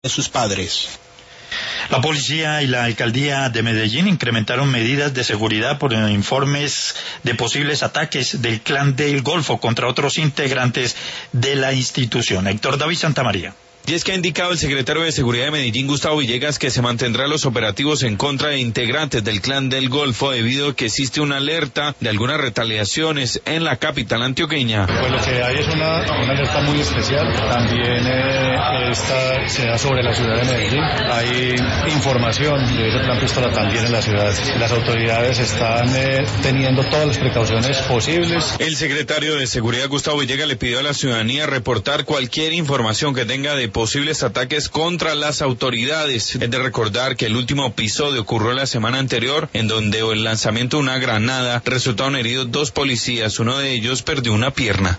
de sus padres. La policía y la alcaldía de Medellín incrementaron medidas de seguridad por informes de posibles ataques del Clan del Golfo contra otros integrantes de la institución. Héctor David Santamaría. Y es que ha indicado el secretario de Seguridad de Medellín, Gustavo Villegas, que se mantendrán los operativos en contra de integrantes del Clan del Golfo debido a que existe una alerta de algunas retaliaciones en la capital antioqueña. Pues lo que hay es una alerta muy especial. También esta se da sobre la ciudad de Medellín. Hay información de ese plan pistola también en la ciudad. Las autoridades están teniendo todas las precauciones posibles. El secretario de Seguridad, Gustavo Villegas, le pidió a la ciudadanía reportar cualquier información que tenga de posibles ataques contra las autoridades. Es de recordar que el último episodio ocurrió la semana anterior, en donde el lanzamiento de una granada resultaron heridos 2 policías, uno de ellos perdió una pierna.